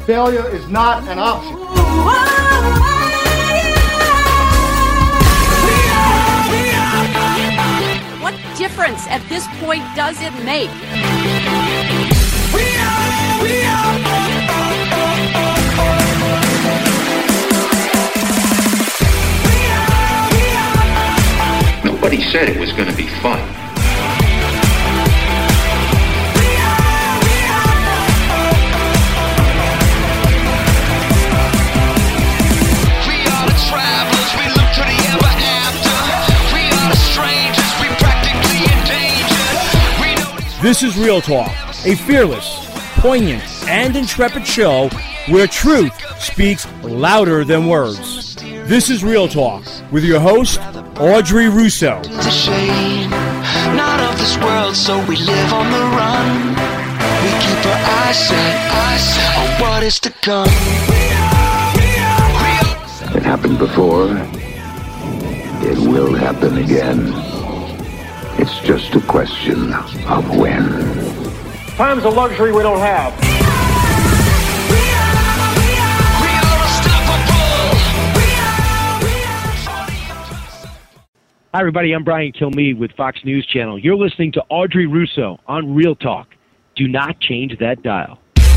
Failure is not an option. What difference at this point does it make? Nobody said it was going to be fun. This is Real Talk, a fearless, poignant, and intrepid show where truth speaks louder than words. This is Real Talk with your host, Audrey Russo. The shame, not of this world, so we live on the run. We keep our eyes set on what is to come. It happened before. It will happen again. It's just a question of when. Time's a luxury we don't have. Hi, everybody. I'm Brian Kilmeade with Fox News Channel. You're listening to Audrey Russo on Real Talk. Do not change that dial.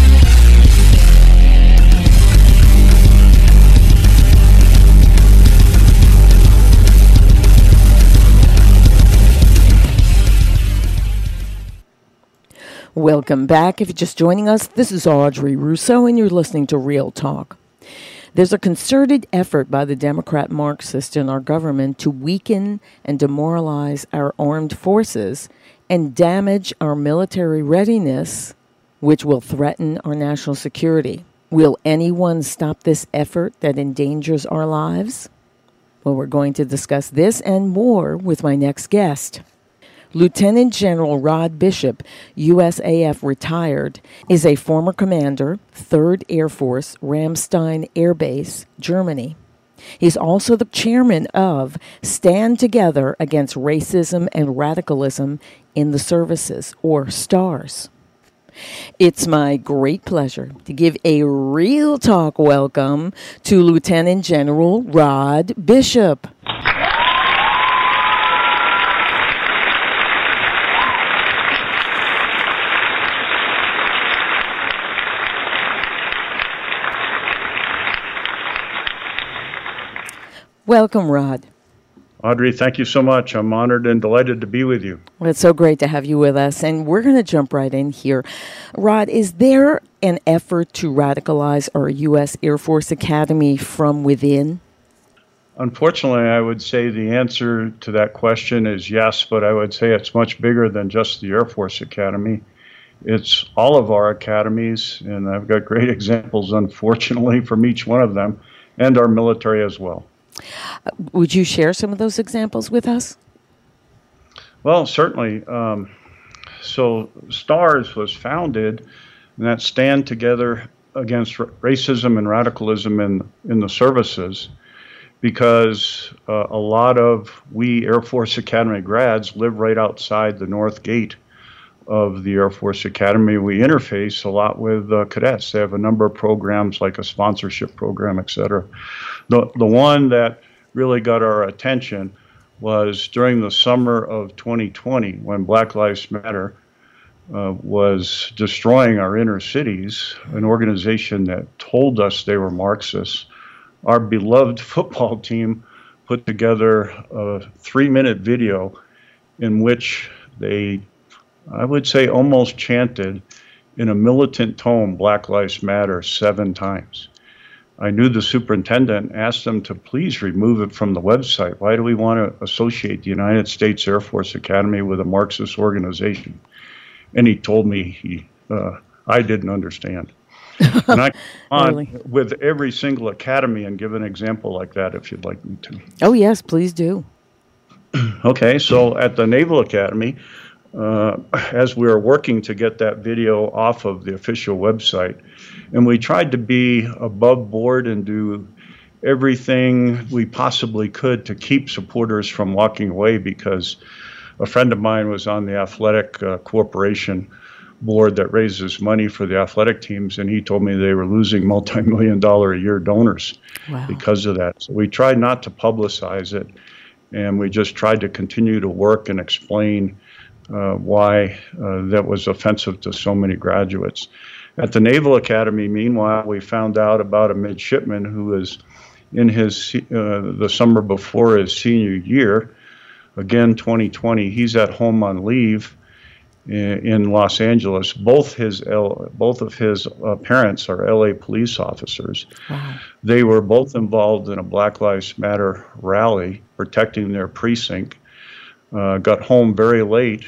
Welcome back. If you're just joining us, this is Audrey Russo, and you're listening to Real Talk. There's a concerted effort by the Democrat Marxists in our government to weaken and demoralize our armed forces and damage our military readiness, which will threaten our national security. Will anyone stop this effort that endangers our lives? Well, we're going to discuss this and more with my next guest. Lieutenant General Rod Bishop, USAF retired, is a former commander, 3rd Air Force, Ramstein Air Base, Germany. He's also the chairman of Stand Together Against Racism and Radicalism in the Services, or STARS. It's my great pleasure to give a Real Talk welcome to Lieutenant General Rod Bishop. Welcome, Rod. Audrey, thank you so much. I'm honored and delighted to be with you. Well, it's so great to have you with us, and we're going to jump right in here. Rod, is there an effort to radicalize our U.S. Air Force Academy from within? Unfortunately, I would say the answer to that question is yes, but I would say it's much bigger than just the Air Force Academy. It's all of our academies, and I've got great examples, unfortunately, from each one of them, and our military as well. Would you share some of those examples with us? Well, certainly. So STARS was founded, and that Stand Together Against Racism and Radicalism in the Services, because a lot of we Air Force Academy grads live right outside the North Gate of the Air Force Academy. We interface a lot with cadets. They have a number of programs like a sponsorship program, et cetera. The one that really got our attention was during the summer of 2020 when Black Lives Matter was destroying our inner cities, an organization that told us they were Marxists. Our beloved football team put together a 3-minute video in which they, I would say, almost chanted in a militant tone, Black Lives Matter 7 times. I knew the superintendent, asked them to please remove it from the website. Why do we want to associate the United States Air Force Academy with a Marxist organization? And he told me I didn't understand. And I on really? With every single academy and give an example like that if you'd like me to. Oh, yes, please do. Okay, so at the Naval Academy, as we were working to get that video off of the official website, and we tried to be above board and do everything we possibly could to keep supporters from walking away, because a friend of mine was on the athletic corporation board that raises money for the athletic teams, and he told me they were losing multi-million-dollar a year donors because of that. So we tried not to publicize it, and we just tried to continue to work and explain why that was offensive to so many graduates. At the Naval Academy, meanwhile, we found out about a midshipman who was in his the summer before his senior year, again 2020. He's at home on leave in Los Angeles. Both of his parents are LA police officers. Wow. They were both involved in a Black Lives Matter rally protecting their precinct. Got home very late,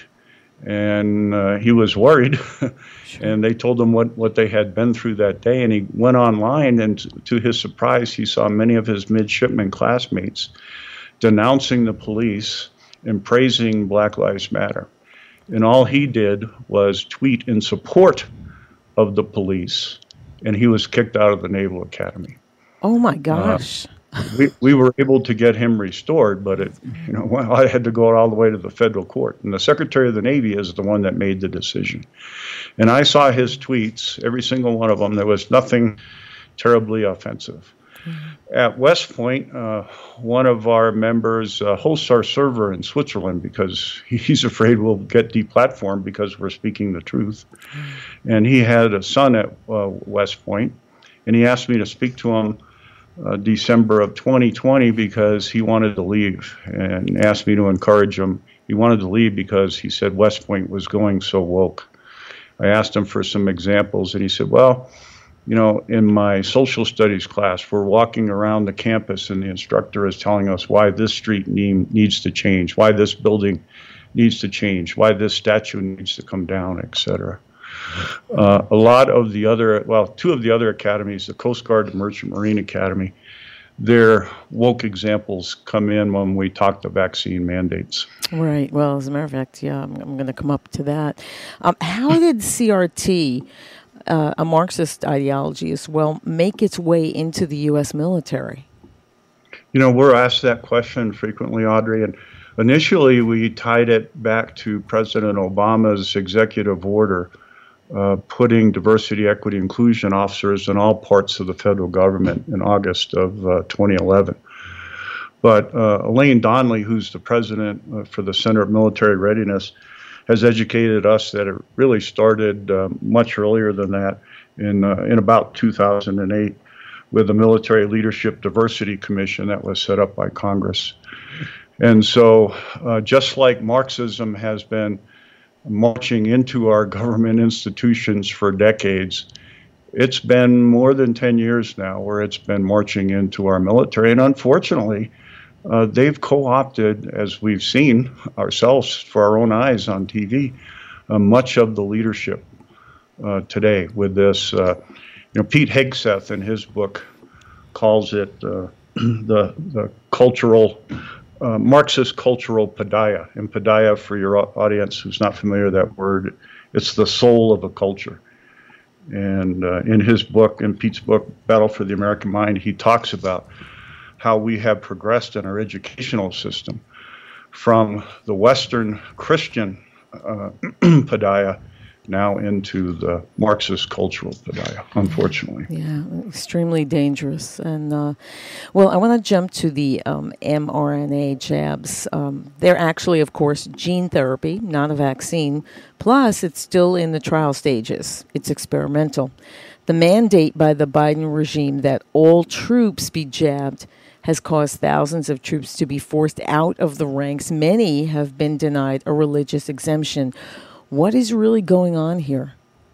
and he was worried. And they told him what they had been through that day. And he went online, and to his surprise, he saw many of his midshipman classmates denouncing the police and praising Black Lives Matter. And all he did was tweet in support of the police, and he was kicked out of the Naval Academy. Oh my gosh. We were able to get him restored, but I had to go all the way to the federal court. And the Secretary of the Navy is the one that made the decision. And I saw his tweets, every single one of them. There was nothing terribly offensive. At West Point, one of our members hosts our server in Switzerland because he's afraid we'll get deplatformed because we're speaking the truth. And he had a son at West Point, and he asked me to speak to him December of 2020 because he wanted to leave, and asked me to encourage him. He wanted to leave because he said West Point was going so woke. I asked him for some examples, and he said, well, in my social studies class, we're walking around the campus and the instructor is telling us why this street needs to change, why this building needs to change, why this statue needs to come down, etc. A lot of the other, two of the other academies, the Coast Guard and Merchant Marine Academy, their woke examples come in when we talk the vaccine mandates. Right. Well, as a matter of fact, I'm going to come up to that. How did CRT, a Marxist ideology as well, make its way into the U.S. military? We're asked that question frequently, Audrey, and initially we tied it back to President Obama's executive order putting diversity, equity, inclusion officers in all parts of the federal government in August of 2011. But Elaine Donnelly, who's the president for the Center of Military Readiness, has educated us that it really started much earlier than that in about 2008 with the Military Leadership Diversity Commission that was set up by Congress. And so just like Marxism has been marching into our government institutions for decades, it's been more than 10 years now where it's been marching into our military. And unfortunately, they've co-opted, as we've seen ourselves for our own eyes on TV, much of the leadership today with this. Pete Hegseth in his book calls it the cultural Marxist cultural paideia. And paideia, for your audience who's not familiar with that word, it's the soul of a culture. And in his book, in Pete's book, Battle for the American Mind, he talks about how we have progressed in our educational system from the Western Christian paideia now into the Marxist cultural paideia, unfortunately. Yeah, extremely dangerous. And, I want to jump to the mRNA jabs. They're actually, of course, gene therapy, not a vaccine. Plus, it's still in the trial stages. It's experimental. The mandate by the Biden regime that all troops be jabbed has caused thousands of troops to be forced out of the ranks. Many have been denied a religious exemption. What is really going on here?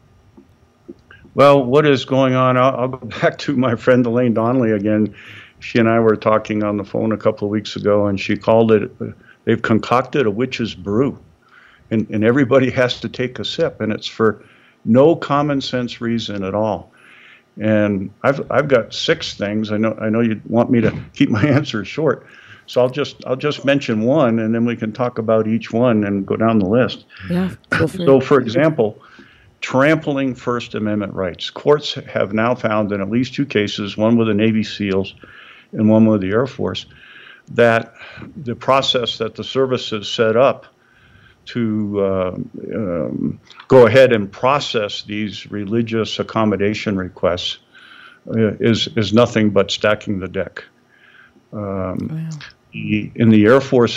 Well, what is going on? I'll go back to my friend Elaine Donnelly again. She and I were talking on the phone a couple of weeks ago, and she called it, they've concocted a witch's brew, and everybody has to take a sip, and it's for no common sense reason at all. And I've got 6 things. I know you want me to keep my answers short. So I'll just mention one, and then we can talk about each one and go down the list. Yeah. So, for example, trampling First Amendment rights. Courts have now found in at least 2 cases, one with the Navy SEALs and one with the Air Force, that the process that the services set up to go ahead and process these religious accommodation requests is nothing but stacking the deck. Wow. In the Air Force...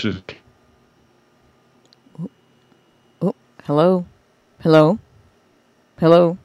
Oh, hello? Hello? Hello?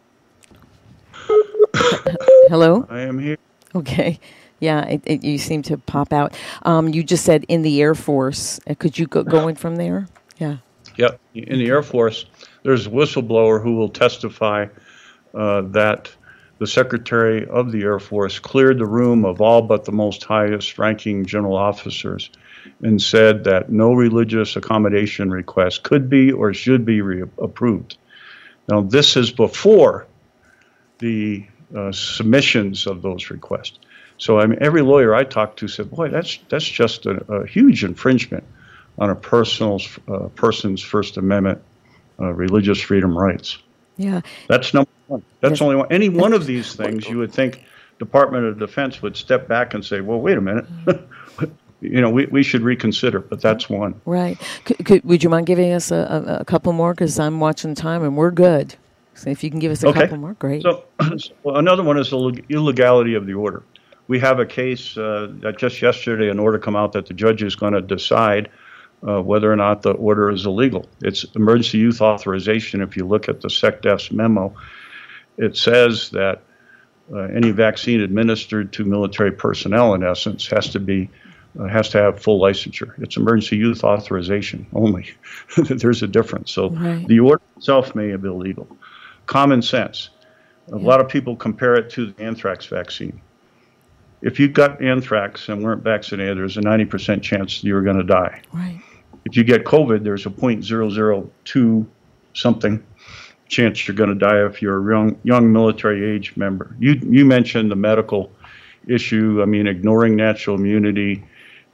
Hello? I am here. Okay. Yeah, you seem to pop out. You just said in the Air Force. Could you go in from there? Yeah. Yep. In the Air Force, there's a whistleblower who will testify that the Secretary of the Air Force cleared the room of all but the most highest-ranking general officers and said that no religious accommodation request could be or should be approved. Now, this is before the submissions of those requests. So I mean, every lawyer I talked to said, boy, that's just a huge infringement on a person's First Amendment religious freedom rights. Yeah. That's number one. That's only one. Any one of these things, you would think Department of Defense would step back and say, well, wait a minute. We should reconsider, but that's one. Right. Would you mind giving us a couple more? Because I'm watching time and we're good. So if you can give us a couple more, great. So another one is the illegality of the order. We have a case that just yesterday, an order come out that the judge is going to decide whether or not the order is illegal. It's emergency youth authorization. If you look at the SecDef's memo, it says that any vaccine administered to military personnel, in essence, has to have full licensure. It's emergency youth authorization only. There's a difference. So the order itself may be illegal. Common sense. A lot of people compare it to the anthrax vaccine. If you got anthrax and weren't vaccinated, there's a 90% chance you were going to die. Right. If you get COVID, there's a 0.002 something chance you're going to die if you're a young military age member. You mentioned the medical issue. I mean, ignoring natural immunity,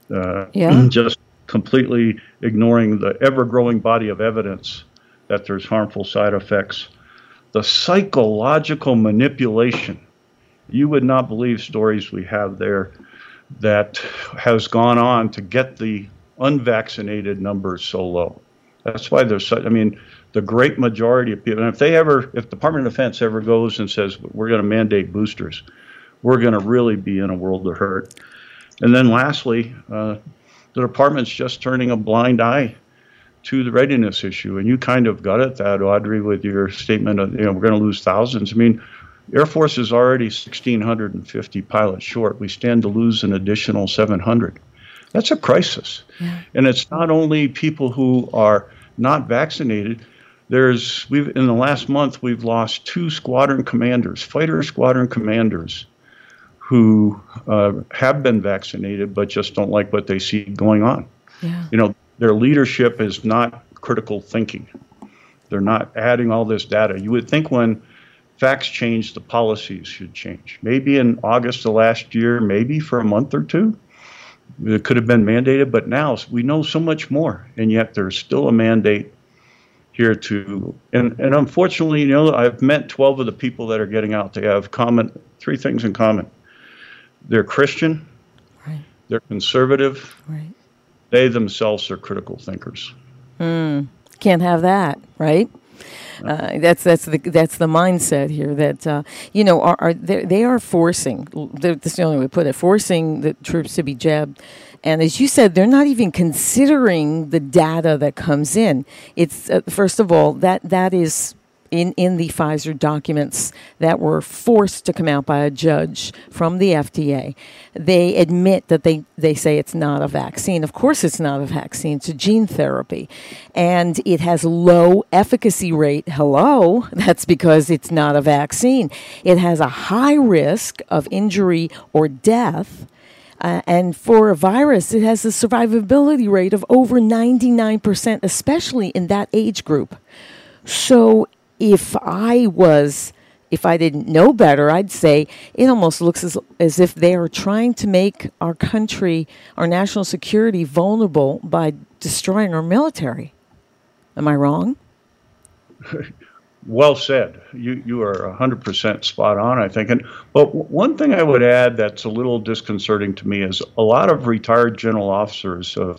just completely ignoring the ever-growing body of evidence that there's harmful side effects. The psychological manipulation. You would not believe stories we have there that has gone on to get the unvaccinated numbers so low. That's why there's such, the great majority of people, and if Department of Defense ever goes and says, we're going to mandate boosters, we're going to really be in a world of hurt. And then lastly, the department's just turning a blind eye to the readiness issue. And you kind of got at that, Audrey, with your statement of, we're going to lose thousands. Air Force is already 1,650 pilots short. We stand to lose an additional 700. That's a crisis. Yeah. And it's not only people who are not vaccinated. In the last month, we've lost 2 squadron commanders, fighter squadron commanders, who have been vaccinated but just don't like what they see going on. Yeah. Their leadership is not critical thinking. They're not adding all this data. You would think when facts change, the policies should change. Maybe in August of last year, maybe for a month or two, it could have been mandated, but now we know so much more, and yet there's still a mandate here and unfortunately, I've met 12 of the people that are getting out. They have 3 things in common. They're Christian, right. They're conservative, right. They themselves are critical thinkers. Can't have that, right? That's the mindset here that they are forcing. That's the only way to put it. Forcing the troops to be jabbed, and as you said, they're not even considering the data that comes in. It's first of all that is in the Pfizer documents that were forced to come out by a judge from the FDA. They admit that they say it's not a vaccine. Of course it's not a vaccine. It's a gene therapy. And it has low efficacy rate. Hello? That's because it's not a vaccine. It has a high risk of injury or death. And for a virus, it has a survivability rate of over 99%, especially in that age group. So if I didn't know better, I'd say it almost looks as if they are trying to make our country, our national security, vulnerable by destroying our military. Am I wrong? Well said. You are 100% spot on, I think. But one thing I would add that's a little disconcerting to me is a lot of retired general officers of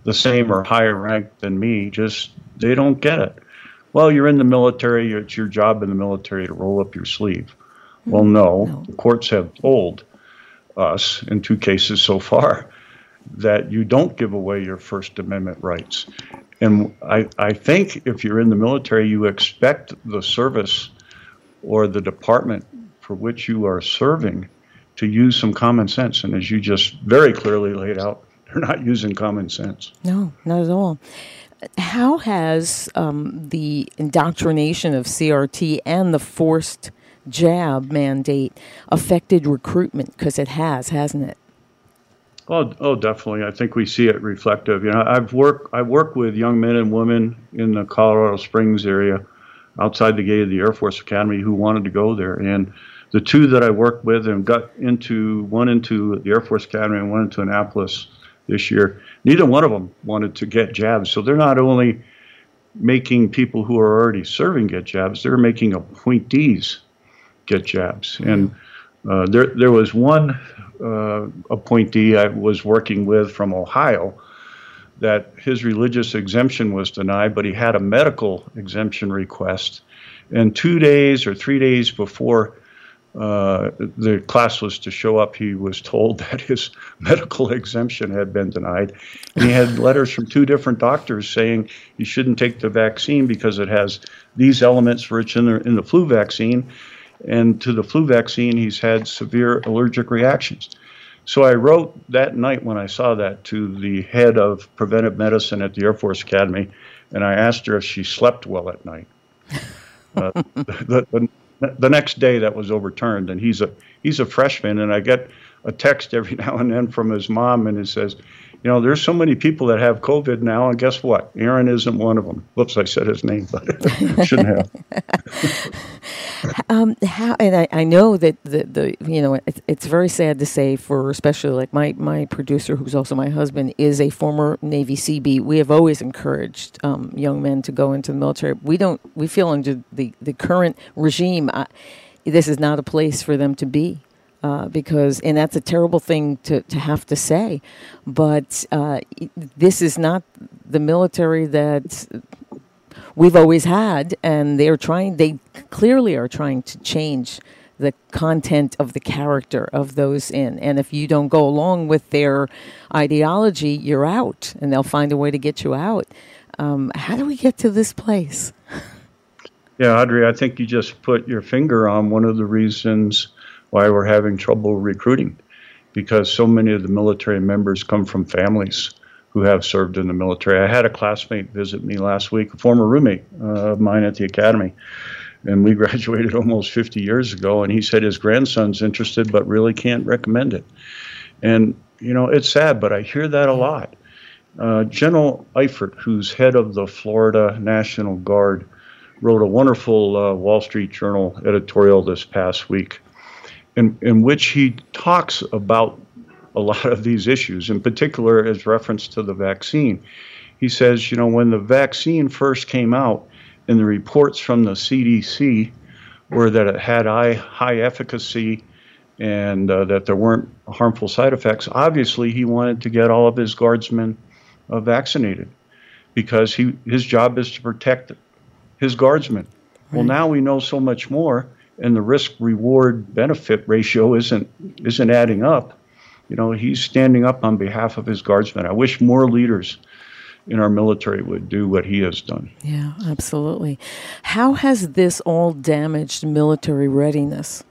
the same or higher rank than me, just they don't get it. Well, you're in the military. It's your job in the military to roll up your sleeve. Well, no. The courts have told us in 2 cases so far that you don't give away your First Amendment rights. And I think if you're in the military, you expect the service or the department for which you are serving to use some common sense. And as you just very clearly laid out, they're not using common sense. No, not at all. How has the indoctrination of CRT and the forced jab mandate affected recruitment? Because it has, hasn't it? Oh, definitely. I think we see it reflective. I work with young men and women in the Colorado Springs area, outside the gate of the Air Force Academy, who wanted to go there. And the 2 that I worked with and got into, one into the Air Force Academy and one into Annapolis this year, neither one of them wanted to get jabs. So they're not only making people who are already serving get jabs, they're making appointees get jabs. And there was one appointee I was working with from Ohio that his religious exemption was denied, but he had a medical exemption request. And 2 days or 3 days before the class was to show up, he was told that his medical exemption had been denied. And he had letters from 2 different doctors saying he shouldn't take the vaccine because it has these elements rich in the flu vaccine. And to the flu vaccine, he's had severe allergic reactions. So I wrote that night when I saw that to the head of preventive medicine at the Air Force Academy, and I asked her if she slept well at night. The next day that was overturned, and he's a freshman, and I get a text every now and then from his mom, and it says, there's so many people that have COVID now, and guess what? Aaron isn't one of them. Whoops, I said his name, but I shouldn't have. I know that it's very sad to say, for especially like my producer, who's also my husband, is a former Navy Seabee. We have always encouraged young men to go into the military. We feel under the current regime, this is not a place for them to be. And that's a terrible thing to have to say, but this is not the military that we've always had, and they clearly are trying to change the content of the character of those in. And if you don't go along with their ideology, you're out, and they'll find a way to get you out. How do we get to this place? Yeah, Audrey, I think you just put your finger on one of the reasons why we're having trouble recruiting, because so many of the military members come from families who have served in the military. I had a classmate visit me last week, a former roommate of mine at the academy, and we graduated almost 50 years ago, and he said his grandson's interested but really can't recommend it. And, it's sad, but I hear that a lot. General Eifert, who's head of the Florida National Guard, wrote a wonderful Wall Street Journal editorial this past week, in which he talks about a lot of these issues, in particular as reference to the vaccine. He says, when the vaccine first came out and the reports from the CDC were that it had high efficacy and that there weren't harmful side effects, obviously he wanted to get all of his guardsmen vaccinated because his job is to protect his guardsmen. Right. Well, now we know so much more, and the risk-reward benefit ratio isn't adding up. He's standing up on behalf of his guardsmen. I wish more leaders in our military would do what he has done. Yeah, absolutely. How has this all damaged military readiness?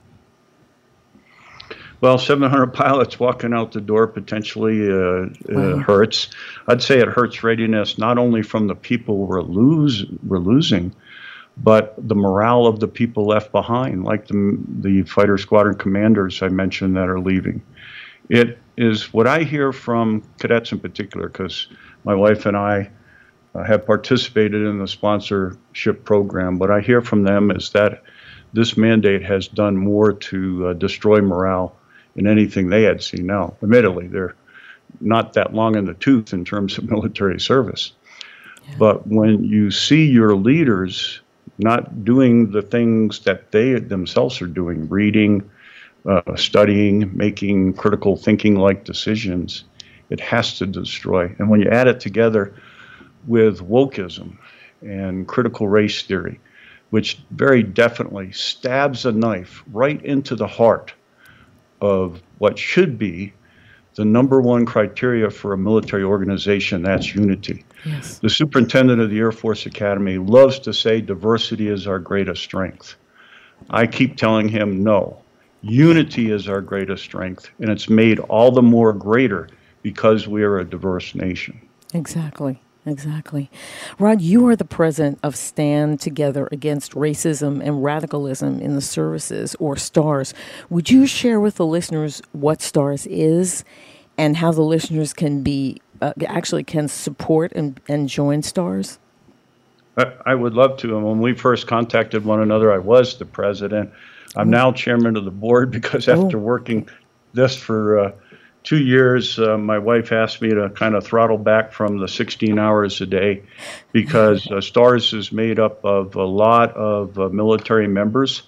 Well, 700 pilots walking out the door potentially hurts. I'd say it hurts readiness not only from the people we're losing, but the morale of the people left behind, like the fighter squadron commanders I mentioned that are leaving. It is what I hear from cadets in particular, because my wife and I have participated in the sponsorship program. What I hear from them is that this mandate has done more to destroy morale than anything they had seen. Now, admittedly, they're not that long in the tooth in terms of military service. Yeah. But when you see your leaders not doing the things that they themselves are doing, reading, studying, making critical thinking-like decisions, it has to destroy. And when you add it together with wokeism and critical race theory, which very definitely stabs a knife right into the heart of what should be the number one criteria for a military organization, that's unity. Yes. The superintendent of the Air Force Academy loves to say diversity is our greatest strength. I keep telling him no. Unity is our greatest strength, and it's made all the more greater because we are a diverse nation. Exactly. Rod, you are the president of Stand Together Against Racism and Radicalism in the Services, or STARS. Would you share with the listeners what STARS is and how the listeners can can support and join STARS? I would love to. And when we first contacted one another, I was the president. I'm now chairman of the board because after working this for 2 years, my wife asked me to kind of throttle back from the 16 hours a day because STARS is made up of a lot of military members,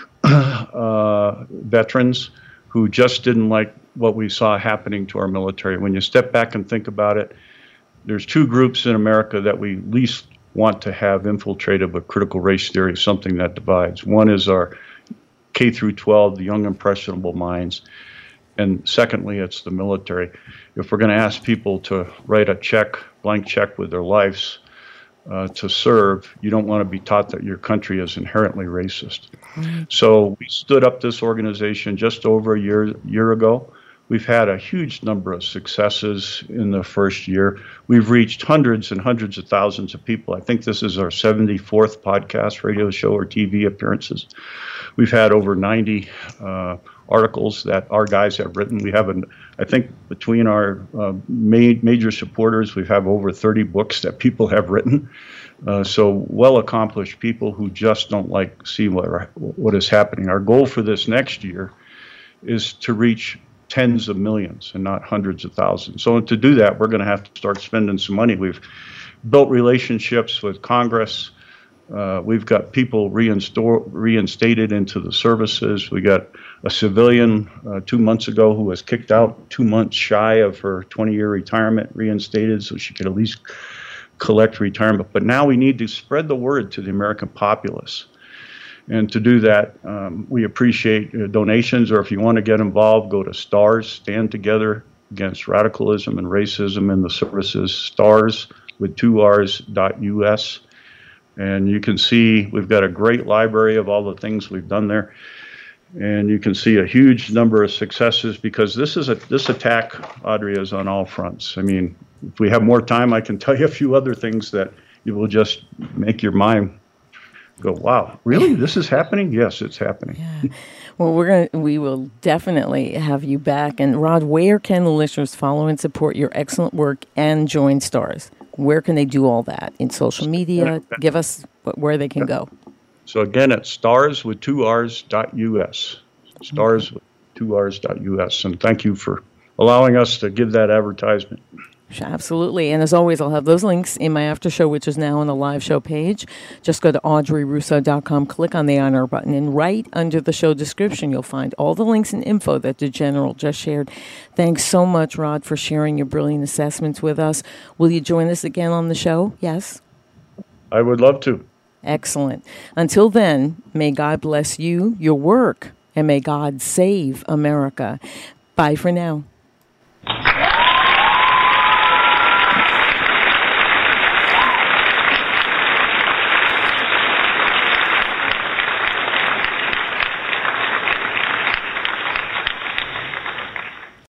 veterans who just didn't like what we saw happening to our military. When you step back and think about it, there's two groups in America that we least want to have infiltrated with critical race theory, something that divides. One is our K through 12, the young impressionable minds. And secondly, it's the military. If we're going to ask people to write a blank check with their lives to serve, you don't want to be taught that your country is inherently racist. Mm-hmm. So we stood up this organization just over a year ago. We've had a huge number of successes in the first year. We've reached hundreds and hundreds of thousands of people. I think this is our 74th podcast, radio show, or TV appearances. We've had over 90 articles that our guys have written. We have, I think, between our major supporters, we have over 30 books that people have written. So well-accomplished people who just don't see what is happening. Our goal for this next year is to reach tens of millions and not hundreds of thousands. So to do that, we're going to have to start spending some money. We've built relationships with Congress. We've got people reinstated into the services. We got a civilian 2 months ago who was kicked out 2 months shy of her 20-year retirement, reinstated so she could at least collect retirement. But now we need to spread the word to the American populace. And to do that, we appreciate donations, or if you want to get involved, go to STARS, Stand Together Against Radicalism and Racism in the Services, STARS with 2Rs.us. And you can see we've got a great library of all the things we've done there. And you can see a huge number of successes because this attack, Audrey, is on all fronts. I mean, if we have more time, I can tell you a few other things that you will just make your mind go, wow, really? This is happening? Yes, it's happening. Yeah. Well, we will definitely have you back. And Rod, where can the listeners follow and support your excellent work and join STARS? Where can they do all that? In social media? Give us where they can go. So again, it's STARS with 2Rs.us. STARS with 2Rs.us. And thank you for allowing us to give that advertisement. Absolutely. And as always, I'll have those links in my after show, which is now on the live show page. Just go to audreyrusso.com, click on the honor button, and right under the show description, you'll find all the links and info that the General just shared. Thanks so much, Rod, for sharing your brilliant assessments with us. Will you join us again on the show? Yes? I would love to. Excellent. Until then, may God bless you, your work, and may God save America. Bye for now.